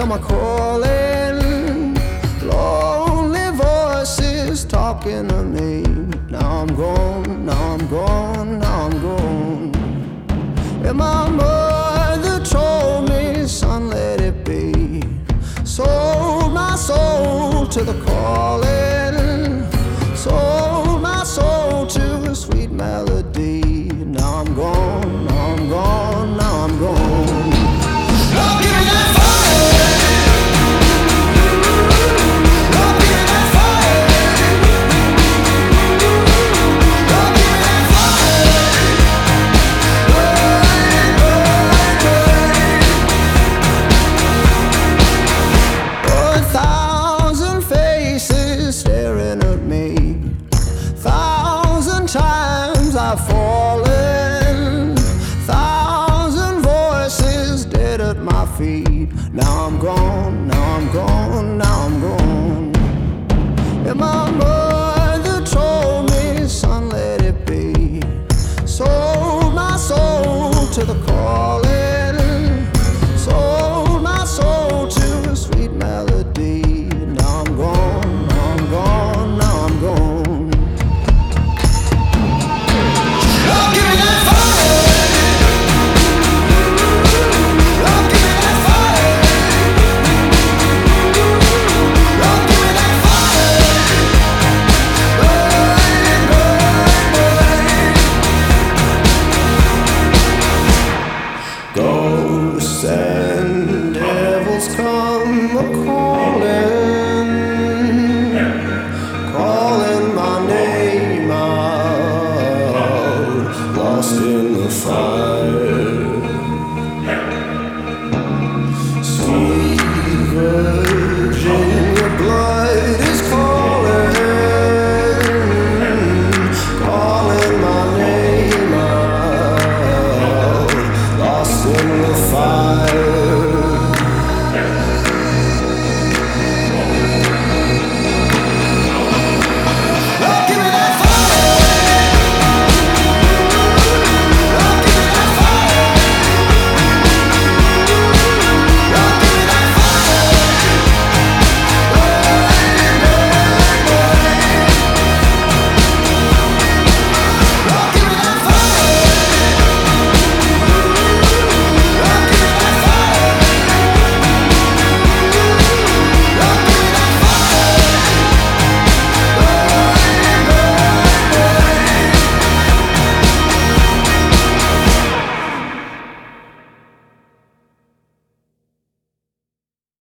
am I calling? Lonely voices talking to me. Now I'm gone, now I'm gone, now I'm gone. And my mother told me, son, let it be. Sold my soul to the calling. Sold my soul to a sweet melody. Now I'm gone, now I'm gone, now I'm gone. Oh, give me that fire. Oh, give me that fire. Oh, give me that fire. Oh, 1,000 faces staring at me. 1,000 times I've fallen. 1,000 voices dead at my feet. Now I'm gone, now I'm gone, now I'm gone. And my mother told me, son, let it be. Sold my soul to the calling. Sold my soul to a sweet melody. Now I'm gone, now I'm gone, now I'm gone. Oh, give me that fire. Oh, give me that fire. Oh, give me that fire. Ghosts and devils come a-calling, calling my name out, lost in the fire. Sweet virgin, your blood is calling, calling my name out, lost in the fire.